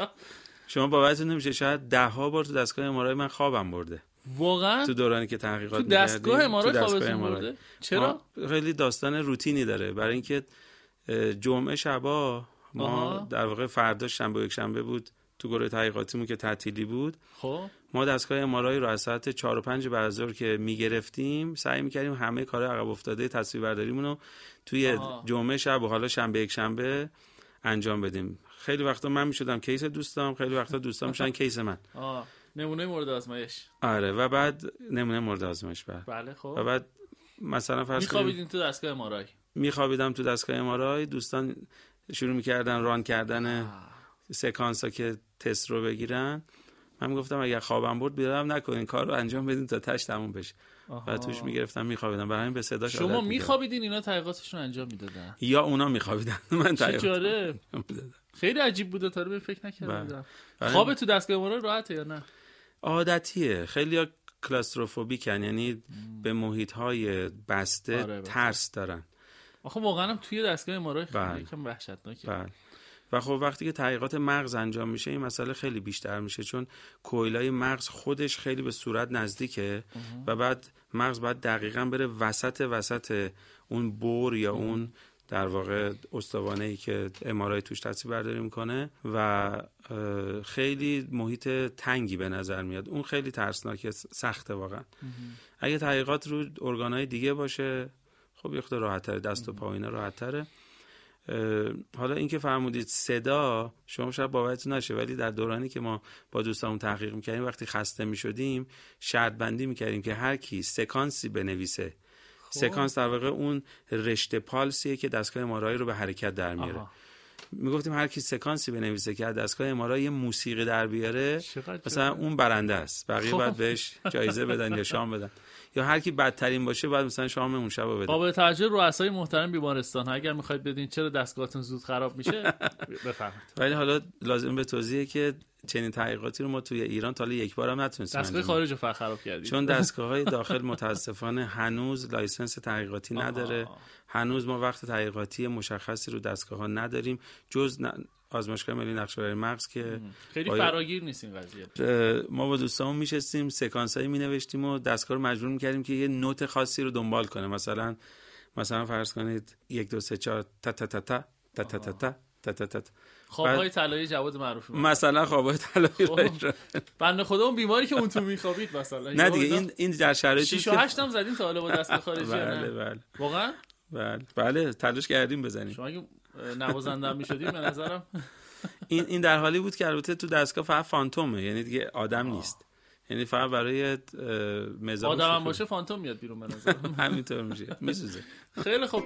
شما باورتون نمیشه شاید ده ها بار تو دستگاه ام آر آی من خوابم برده. واقعا تو دورانی که تحقیقات می‌کردی تو دستگاه ام آر آی خوابتون برده؟ چرا؟ خیلی داستان روتینی داره. برای اینکه جمعه شبا ما آها. در واقع فردا شنبه و یک شنبه بود تو گروه تحقیقاتیمون که تعطیلی بود. خب ما دستگاه ام آر آی رو از ساعت چهار و پنج بعد از ظهر که میگرفتیم سعی میکردیم همه کارهای عقب افتاده تصویربرداریمون رو توی آها. جمعه شب و حالا شنبه یک شنبه انجام بدیم. خیلی وقتا من میشدم کیس دوستام، خیلی وقتا دوستام میشن کیس من. آه. نمونه مورد آزمایش. آره و بعد نمونه مورد آزمایش بعد. بله خب. و بعد مثلا فرض کنید میخوابیدین تو دستگاه ام آر آی. میخوابیدم تو دستگاه ام آر آی، دوستان شروع میکردن ران کردن سکانس ها که تست رو بگیرن. من میگفتم اگر خوابم برد بیارم نکنین کار رو انجام بدین تا تاش تموم بشه. و توش میگرفتم میخوابیدم. برای همین به صداش عادت شما میخوابیدین اینا تحقیقاتشون انجام میدادن یا اونا میخوابیدن من تحقیقات خیلی عجیب بوده تا رو به فکر نکردم. خواب تو دستگاه ام آر آی راحته یا نه؟ عادتیه. خیلی‌ها کلاستروفوبیکن، یعنی به محیط‌های بسته آره ترس دارن. آخه واقعا هم توی دستگاه ام آر آی خیلی یکم وحشتناکه. بله. و خب وقتی که تحقیقات مغز انجام میشه این مسئله خیلی بیشتر میشه، چون کویلای مغز خودش خیلی به صورت نزدیکه و بعد مغز باید دقیقاً بره وسط وسط اون بور یا اون در واقع استوانه‌ای که ام آر آی توش تصویر برداری میکنه و خیلی محیط تنگی به نظر میاد. اون خیلی ترسناکه، سخته واقعا. اگه تحقیقات رو ارگان‌های دیگه باشه خب یه خورده راحت‌تره، دست و پا اینا راحت‌تره. حالا این که فرمودید صدا، شما شاید باورتون نشه ولی در دورانی که ما با دوستامون تحقیق میکردیم وقتی خسته میشدیم شرط بندی میکردیم که هر کی سکانسی بنویسه. خب. سکانس در واقع اون رشته پالسیه که دستگاه ام آر آی رو به حرکت در میاره. میگفتیم هر کی سکانسی بنویسه که از دستگاه ام آر آی موسیقی در بیاره مثلا اون برنده است، بقیه باید بهش جایزه بدن یا شام بدن، یا هر کی بدترین باشه باید مثلا شام اون شب بده. قابل توجه رؤسای محترم بیمارستان ها اگر میخواید بدین چرا دستگاهتون زود خراب میشه بفرمایید. ولی حالا لازم به توضیحه که چنین تحقیقاتی رو ما توی ایران تا یک بارم نتونستیم دستگاه خارج رو فقط خراب کردیم، چون دستگاه‌های داخل متاسفانه هنوز لایسنس تحقیقاتی نداره. هنوز ما وقت تحقیقاتی مشخصی رو دستگاه‌ها نداریم جز ن... آزمایشگاه ملی نقشه‌آوری مغز که خیلی باید... فراگیر نیست این قضیه. ما با دوستامون میشستیم سکانسایی مینوشتیم و دستگاه رو مجبور می‌کردیم که یه نوت خاصی رو دنبال کنه. مثلا مثلا فرض کنید یک دو سه چهار تا تا تا تا تا تا تا تا تا تا خواب‌های طلایی جواد معروفی مثلا خواب‌های طلایی رو بنده خدا اون بیماری که اون تو میخوابید مثلا نه دیگه این این در شرایطی شش و هشت هم زدین تا حالا با دستگاه خارجی. بله بله واقعا بله بله تلاش کردیم بزنیم. شما اگه نوازنده هم میشدیم به نظرم این این در حالی بود که البته تو دستگاه فقط فانتومه، یعنی دیگه آدم آه. نیست، یعنی فقط برای مزاح آدم هم باشه فانتوم میاد بیرون به نظرم. همینطور میشه میسوزه. خیلی خوب.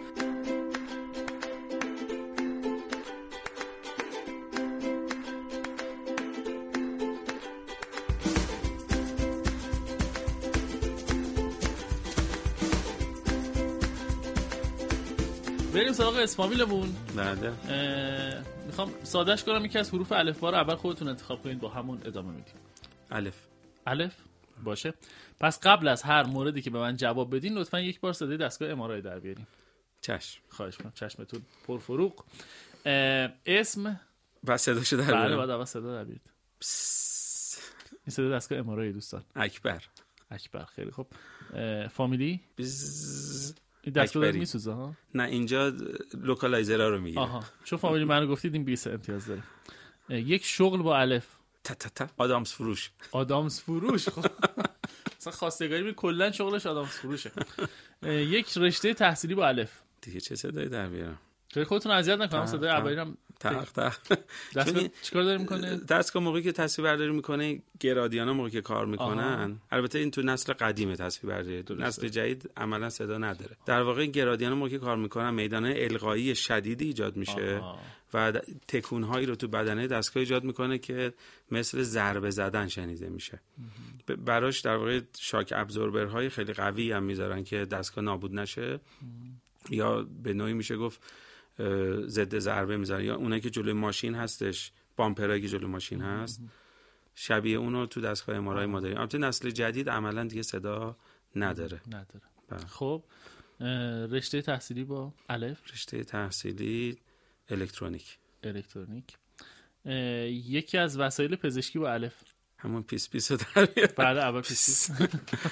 بریم سراغ اسفامیلمون. بله. میخوام سادهش کنم، یکی از حروف الفبا رو اول خودتون انتخاب کنید با همون ادامه میدیم. الف. الف باشه. پس قبل از هر موردی که به من جواب بدین لطفاً یک بار صدای دستگاه ام آر آی در بیارین. چشم. خواهش می‌کنم. چشمتون پرفروغ. اسم و صداشو در بیارید. بله بعد اول صدا در بیارید. این صدای دستگاه ام آر آی دوستان. اکبر. اکبر خیلی خوب. فامیلی بز... این دستگاه داره میسوزه ها؟ نه اینجا لوکالایزرها رو میگیره. آها چون فامیلی منو گفتید این بیست امتیاز داره. یک شغل با الف. تا تا تا آدامس فروش. آدامس فروش. خب مثلا خواستگاری می کلا شغلش آدم فروشه. یک رشته تحصیلی با الف. دیگه چه صدایی در بیارم؟ چه خودتون اذیت نکنم، صدای عبایرم تق تق. دستگاه چیکار داره میکنه؟ دستگاه موقعی که تصویر برداری میکنه، گرادیانا موقعی که کار میکنن، آها. البته این تو نسل قدیم تصویر برداری، تو نسل جدید عملا صدا نداره. در واقع گرادیانا موقعی که کار میکنن میدان القایی شدیدی ایجاد میشه، آها. و تکونهایی رو تو بدنه دستگاه ایجاد میکنه که مثل ضربه زدن شنیده میشه. براش در واقع شاک ابزوربرهای خیلی قوی هم میذارن که دستگاه نابود نشه، یا به نوعی میشه گفت ضد ضربه میذارن، یا اونایی که جلوی ماشین هستش، بامپرایی که جلوی ماشین هست، شبیه اونو تو دستگاه ام آر آی ما داریم. البته نسل جدید عملا دیگه صدا نداره. نداره. بله. خب رشته تحصیلی با الف؟ رشته تحصیلی الکترونیک. الکترونیک. یکی از وسایل پزشکی با الف؟ همون پیس پیس رو در میاد. بله اول پیس پیس.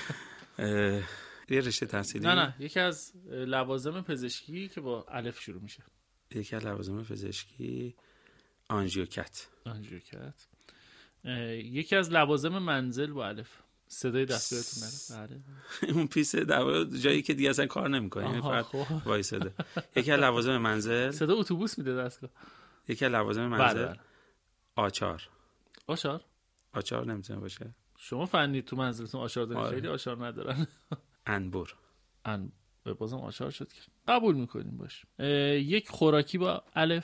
یه رشته تحصیلی؟ نه نه یکی از لوازم پزشکی که با الف شروع میشه. یکی از لوازم پزشکی آنژیوکت. آنژیوکت. یکی از لوازم منزل با الف. صدای دستگاهتون نره. بله. اون پیس در واقع جایی که دیگه اصلا کار نمی‌کنه، فقط وایساده. یکی از لوازم منزل. صدا اتوبوس میده دستگاه. یکی از لوازم منزل. بله. آچار. آچار؟ آچار نمیتونه باشه. شما فهمید تو منزلتون آچار دارن؟ خیلی آچار ندارن. انبر. ان بازم آچار شد که قبول میکنیم باش. یک خوراکی با الف.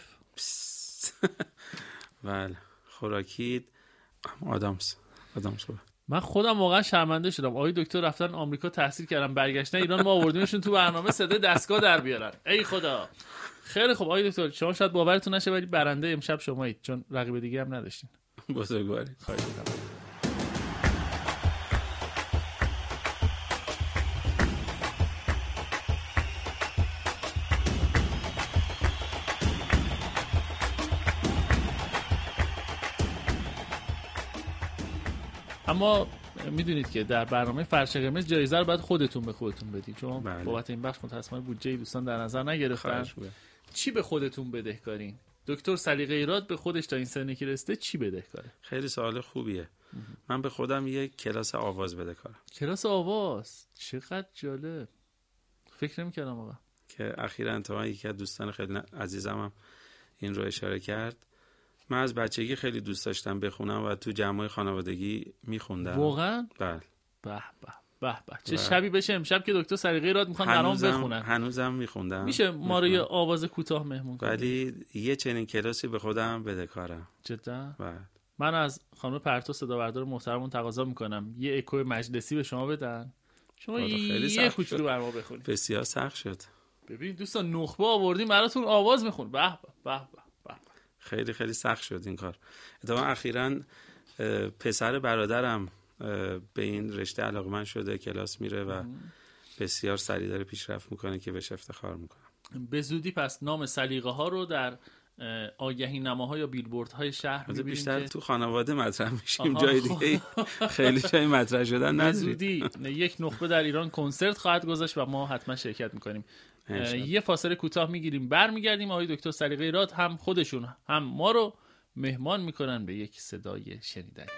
بله خوراکی آدامس. آدامس با. من خودم واقعا شرمنده شدم. آقای دکتر رفتن آمریکا تحصیل کردن، برگشتن ایران، ما آوردیمشون تو برنامه صدای دستگاه در بیارن. ای خدا. خیلی خوب آقای دکتر، شما شاید باورتون نشه ولی برنده امشب شمایید، چون رقیب دیگه هم نداشتین. بزرگواری. خواهش می‌کنم. اما میدونید که در برنامه فرش قرمز جایزه رو باید خودتون به خودتون بدید، چون بله. بابت این بخش متأسفانه بودجه دوستان در نظر نگرفتن. چی به خودتون بدهکارین؟ دکتر سلیقه ایراد به خودش تا این سنی که رسیده چی بدهکاره؟ خیلی سوال خوبیه. من به خودم یک کلاس آواز بدهکارم. کلاس آواز؟ چقدر جالب. فکر نمی‌کردم آقا. که اخیراً تا یکی از دوستان خیلی عزیزم هم این رو اشاره کرد. من از بچگی خیلی دوست داشتم بخونم و تو جمع‌های خانوادگی میخوندم. واقعا؟ بله. به به به به. چه شبی بشه امشب که دکتر سلیقه ایراد میخوان برام بخونن. هنوزم میخوندم. میشه ما رو یه آواز کوتاه مهمون کنید؟ ولی یه چنین کلاسی به خودم بدهکارم. جدا؟ بله. من از خانم پرتو صدابردار محترمون تقاضا میکنم یه اکو مجلسی به شما بدن. شما یه کوچولو بر ما بخونید. بسیار سخت شد. ببین دوستان نخبه آوردیم براتون آواز میخون. به به به به. خیلی خیلی سخت شد این کار. اتفاقا اخیراً پسر برادرم به این رشته علاقه‌مند شده، کلاس میره و بسیار سریع داره پیشرفت میکنه که بهش افتخار میکنم. به زودی پس نام سلیقه ها رو در آگهی نماها یا بیلبوردهای شهر می‌بینیم بیشتر که تو خانواده مطرح میشیم. جای دیگه خیلی جای مطرح شدن نداریم. به زودی یک نخبه در ایران کنسرت خواهد گذاشت و ما حتما شرکت میکنیم. یه فاصله کوتاه میگیریم، برمیگردیم. آقای دکتر سلیقه ایراد هم خودشون هم ما رو مهمان میکنن به یک صدای شنیدنی.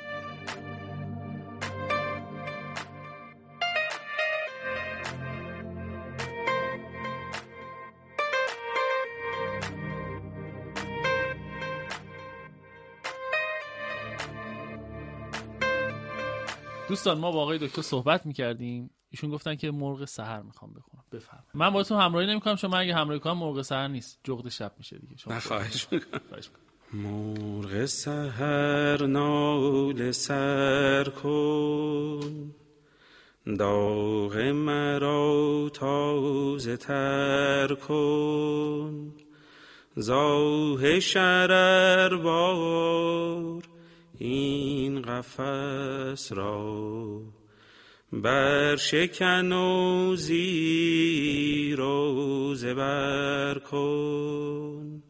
دوستان ما با آقای دکتر صحبت میکردیم، ایشون گفتن که مرغ سحر میخوام بخونم. بفرمایید. من باهاتون همراهی نمیکنم، چون من اگه همراهی کنم مرغ سحر نیست، جغد شب میشه دیگه. شما خواهش میکنم. مرغ سحر ناله سر کن، داغ مرا تازه تر کن، زاه شرر بار این قفس را، بر شکن و زیر و زبر کن.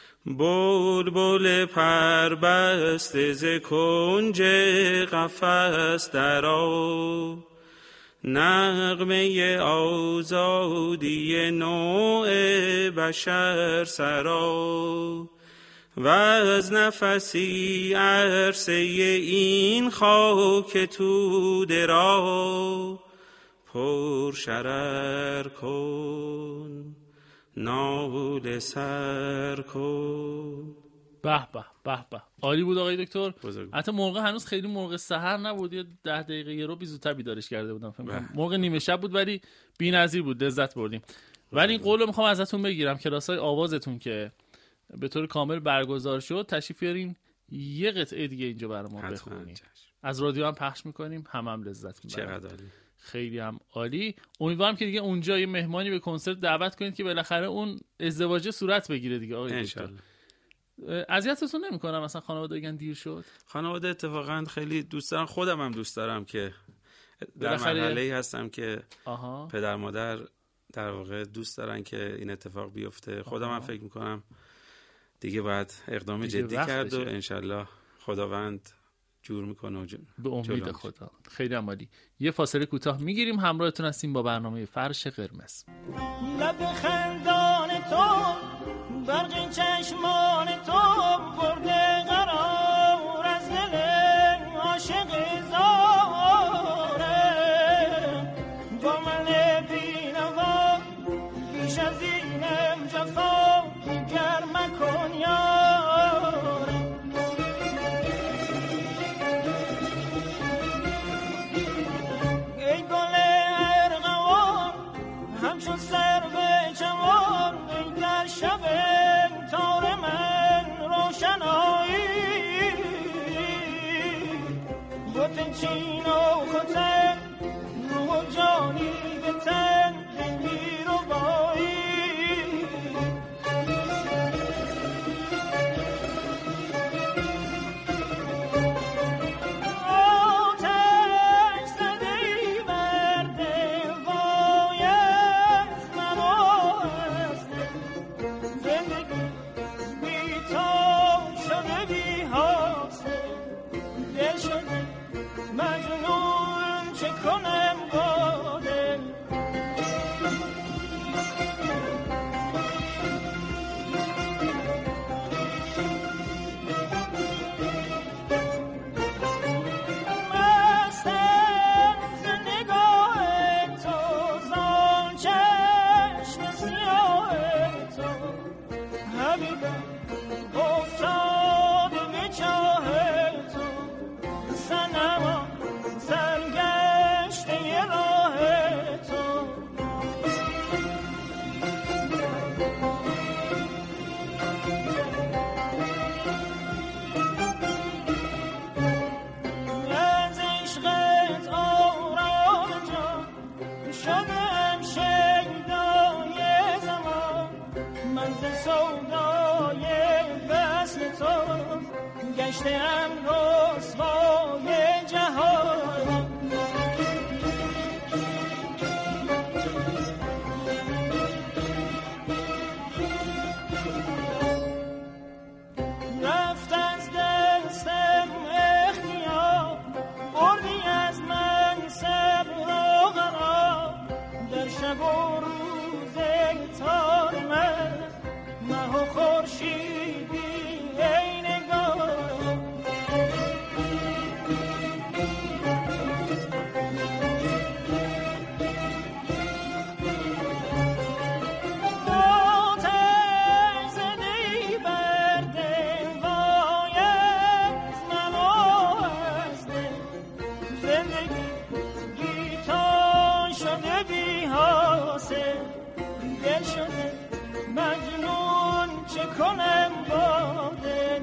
بلبل پر بسته ز کنج قفس درآ، نغمه آزادی نوع بشر سرا. و از نفسی عرصه این خاک توده را پر شرر کن، ناله سر کن. به به به به، عالی بود آقای دکتر. بزرگ. حتی موقع هنوز خیلی موقع سحر نبود، یه ده دقیقه یه رو بی زودتر بیدارش کرده بودم فکر کنم. موقع نیمه شب بود ولی بی‌نظیر بود، لذت بردیم. ولی این قولو میخوام ازتون بگیرم کلاسای آوازتون که به طور کامل برگزار شد تشریف بیارین یه قطعه دیگه اینجا برامون بخونیم. از رادیو هم پخش میکنیم، هم هم لذت میبریم. چقدر عالی، خیلی هم عالی. امیدوارم که دیگه اونجا یه مهمانی به کنسرت دعوت کنید که بالاخره اون ازدواج صورت بگیره دیگه آقای دکتر. اذیتتون نمی‌کنم مثلا خانواده بگن دیر شد؟ خانواده اتفاقا خیلی دوست دارم، خودم هم دوست دارم که در مرحله‌ای هستم که آها. پدر مادر در واقع دوست دارن که این اتفاق بیفته. خودم هم فکر می‌کنم دیگه باید اقدام دیگه جدی کرد و انشالله خداوند جور میکنه و جور. به امید خدا. خیلی عالی. یه فاصله کوتاه میگیریم، همراهتون هستیم با برنامه فرش قرمز. لب خندان تو برق چشمان تو برده قرار از دل عاشق زاره، با من بینوا بیش از اینم جفا گرم کن یاره. ای گل ارغوان همچون سر به جوان، ای در شب تار من روشنایی، بوتن چین و خطن روح و جانی به تن دلگیر و بایی. گشتم رسوای جهان، رفت از دستم اختیار، بردی از من صبر و قرار، در شب و روز تار من مه و خورشیدی ای نگاه. مجنون چه کنم با دل،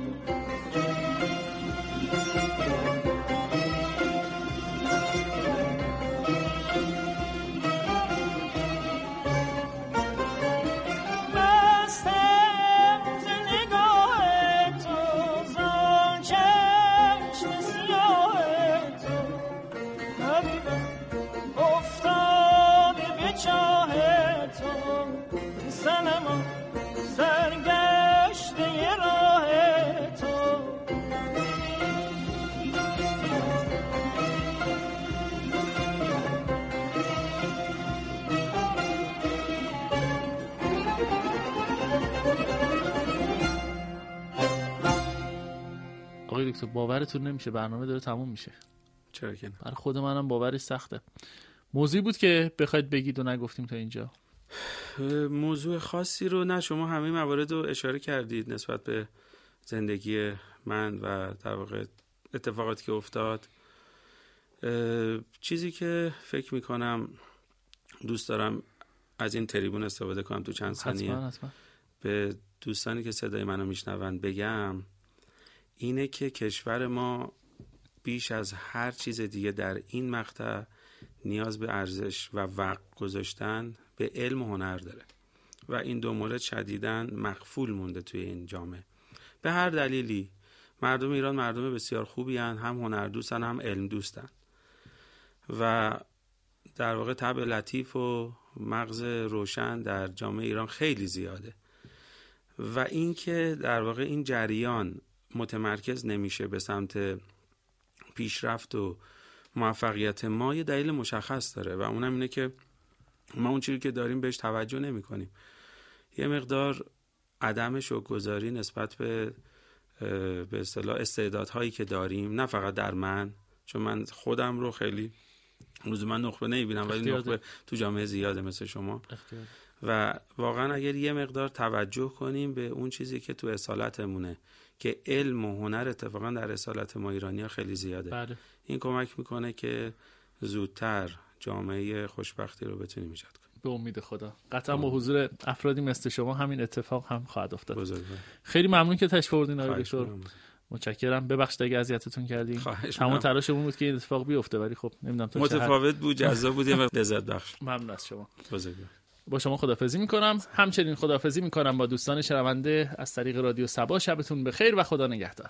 بستم ز نگاه تو زان چشم سیاه تو، حبیبم افتاده به چاه تو، سنما سرگشت آقای دکتر باورتون نمیشه برنامه داره تموم میشه. چرا که نه؟ برای خود منم باورش سخته. موضوعی بود که بخواید بگید و نگفتیم تا اینجا؟ موضوع خاصی رو نه، شما همه موارد رو اشاره کردید نسبت به زندگی من و در واقع اتفاقاتی که افتاد. چیزی که فکر میکنم دوست دارم از این تریبون استفاده کنم تو چند ثانیه حتما حتما. به دوستانی که صدای منو میشنون بگم اینه که کشور ما بیش از هر چیز دیگه در این مقطع نیاز به ارزش و وقت گذاشتن به علم و هنر داره و این دو مورد شدیداً مغفول مونده توی این جامعه به هر دلیلی. مردم ایران مردم بسیار خوبی هن، هم هنر دوستن هم علم دوستن و در واقع طبع لطیف و مغز روشن در جامعه ایران خیلی زیاده و این که در واقع این جریان متمرکز نمیشه به سمت پیشرفت و موفقیت ما یه دلیل مشخص داره و اونم اینه که ما اون چیزی که داریم بهش توجه نمی کنیم. یه مقدار عدم شکرگزاری نسبت به به اصطلاح استعدادهایی که داریم، نه فقط در من، چون من خودم رو خیلی روز من نخبه نمیبینم ولی نخبه تو جامعه زیاده مثل شما اختیار. و واقعا اگر یه مقدار توجه کنیم به اون چیزی که تو اصالتمونه که علم و هنر اتفاقا در اصالت ما ایرانی‌ها خیلی زیاده بله. این کمک میکنه که زودتر جامعه خوشبختی رو بتونیم ایجاد کنیم. به امید خدا قطعا با حضور افرادی مثل شما همین اتفاق هم خواهد افتاد. بزرگوار. خیلی ممنون که تشریف آوردین آقای دکتر. متشکرم. ببخشید اگه اذیتتون کردیم. تمام تلاشمون بود که این اتفاق بیفته ولی خب نمیدونم تا چه متفاوت بود، جذاب بود، و لذت بخش. ممنون از شما. بزرگوار. با شما خداحافظی میکنم. همچنین خداحافظی میکنم با دوستان شنونده از طریق رادیو صبا. شبتون بخیر و خدا نگهدار.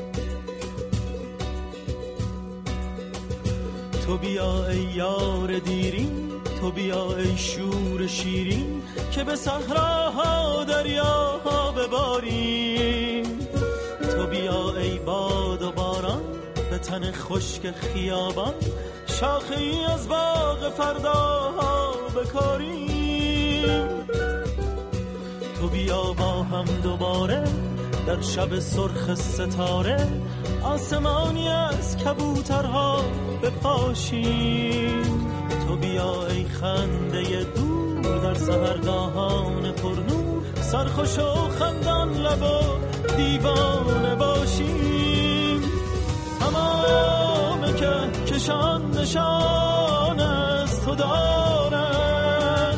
تو بیا ای یار دیرین، تو بیا ای شور شیرین که به صحراها دریاها بباریم. تو بیا ای باد و باران به تن خشک خیابان، شاخه ای از باغ فرداها بکاریم. تو بیا با هم دوباره در شب سرخ ستاره، آسمانی از کبوترها بپاشیم. تو بیا ای خنده دور در سحرگاهان پرنور، سرخوش و خندان لب و دیوانه باشیم. تمام که کشان نشان از تو دارد،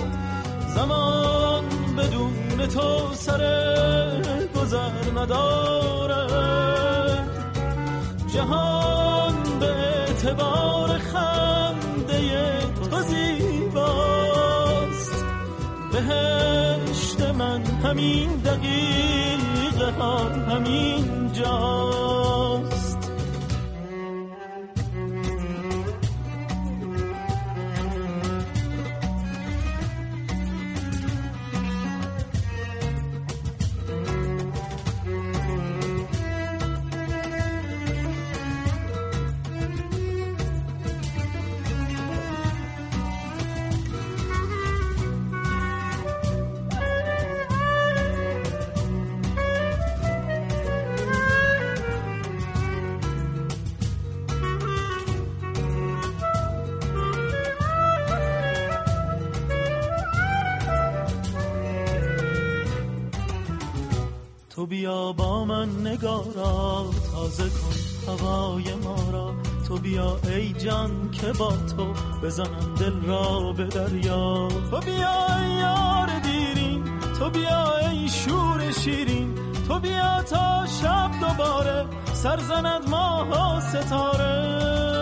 زمان بدون تو سر گذر ندارد. جهان به اعتبار خنده تو زیباست، بهشت من همین دقیقه ها همین جاست. تو بیا با من نگارا تازه کن هوای ما را. تو بیا ای جان که با تو بزنم دل را به دریا. تو بیا ای یار دیرین، تو بیا ای شور شیرین، تو بیا تا شب دوباره سرزند ماه و ستاره.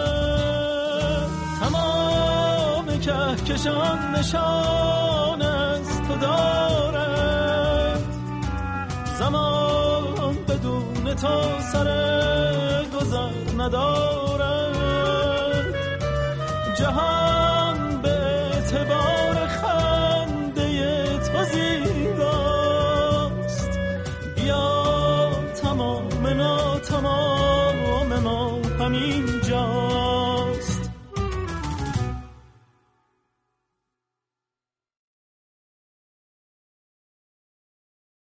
تمام کهکشان نشان از تو دارد، زمان بدون تو سر گذر ندارد. جهان